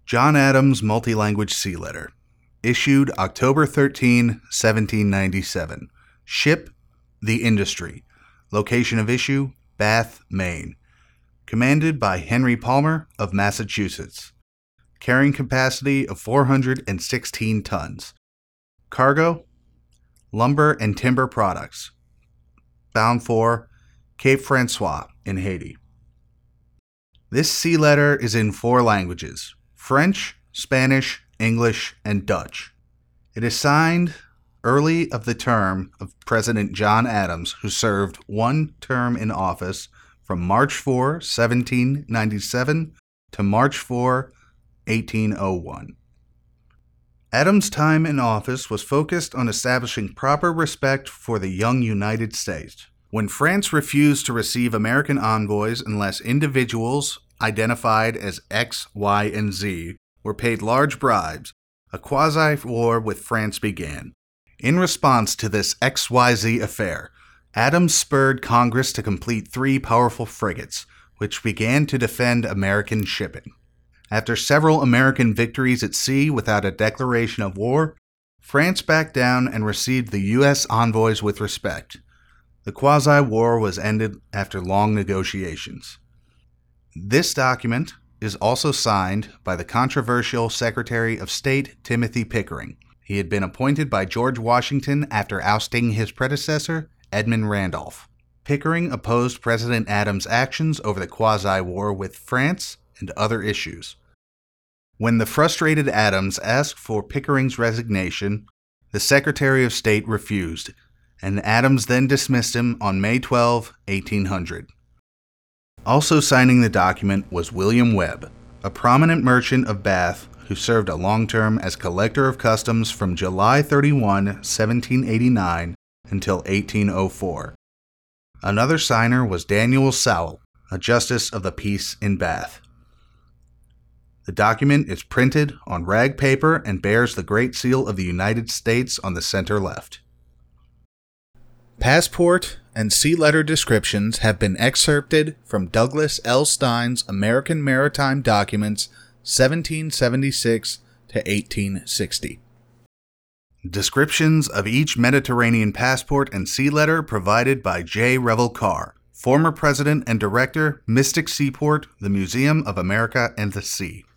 John Adams Multilanguage Sea Letter. Issued October 13, 1797. Ship, the Industry. Location of issue, Bath, Maine. Commanded by Henry Palmer of Massachusetts. Carrying capacity of 416 tons. Cargo, lumber and timber products. Bound for Cape Francois in Haiti. This sea letter is in 4 languages: French, Spanish, English, and Dutch. It is signed early of the term of President John Adams, who served 1 term in office from March 4, 1797 to March 4, 1801. Adams' time in office was focused on establishing proper respect for the young United States. When France refused to receive American envoys unless individuals identified as X, Y, and Z were paid large bribes, a quasi-war with France began. In response to this XYZ affair, Adams spurred Congress to complete 3 powerful frigates, which began to defend American shipping. After several American victories at sea without a declaration of war, France backed down and received the U.S. envoys with respect. The quasi-war was ended after long negotiations. This document is also signed by the controversial Secretary of State Timothy Pickering. He had been appointed by George Washington after ousting his predecessor, Edmund Randolph. Pickering opposed President Adams' actions over the quasi-war with France and other issues. When the frustrated Adams asked for Pickering's resignation, the Secretary of State refused, and Adams then dismissed him on May 12, 1800. Also signing the document was William Webb, a prominent merchant of Bath who served a long term as collector of customs from July 31, 1789 until 1804. Another signer was Daniel Sowell, a justice of the peace in Bath. The document is printed on rag paper and bears the Great Seal of the United States on the center left. Passport and sea letter descriptions have been excerpted from Douglas L. Stein's American Maritime Documents, 1776 to 1860. Descriptions of each Mediterranean passport and sea letter provided by J. Revel Carr, former president and director, Mystic Seaport, the Museum of America and the Sea.